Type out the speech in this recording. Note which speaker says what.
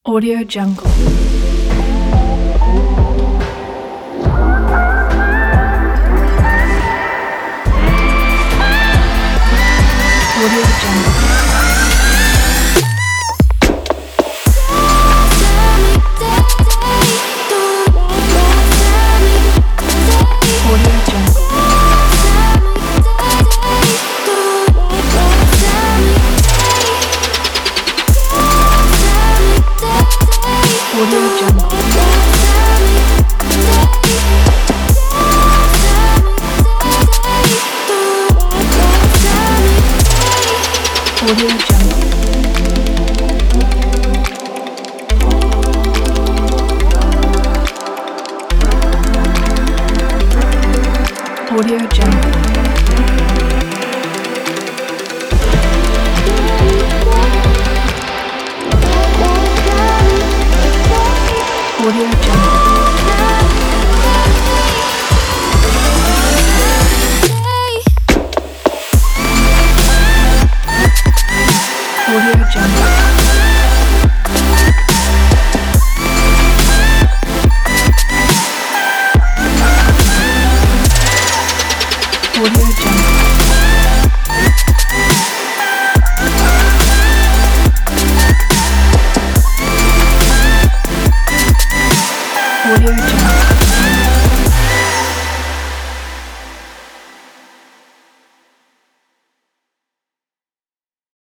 Speaker 1: Audio Jungle. Audio Jungle. Audio Jungle. Audio Jungle. Audio Jungle. Audio Jungle. Audio Jungle. Audio Jungle. Audio Jungle.